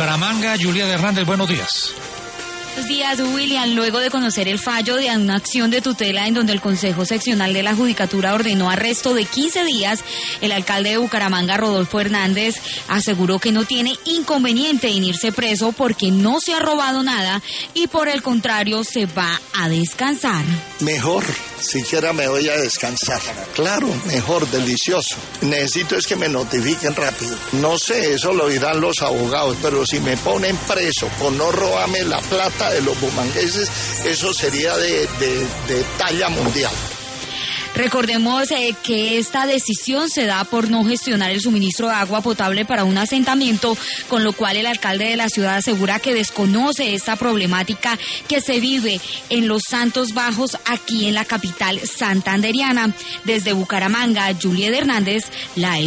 Bucaramanga, Julia Hernández, buenos días. Buenos días, William. Luego de conocer el fallo de una acción de tutela en donde el Consejo Seccional de la Judicatura ordenó arresto de 15 días, el alcalde de Bucaramanga, Rodolfo Hernández, aseguró que no tiene inconveniente en irse preso porque no se ha robado nada y por el contrario se va a descansar. Mejor, siquiera me voy a descansar. Claro, mejor, delicioso. Necesito es que me notifiquen rápido. No sé, eso lo dirán los abogados, pero si me ponen preso por no robarme la plata de los bumangueses, eso sería de talla mundial. Recordemos que esta decisión se da por no gestionar el suministro de agua potable para un asentamiento, con lo cual el alcalde de la ciudad asegura que desconoce esta problemática que se vive en los Santos Bajos, aquí en la capital santandereana. Desde Bucaramanga, Julia Hernández, la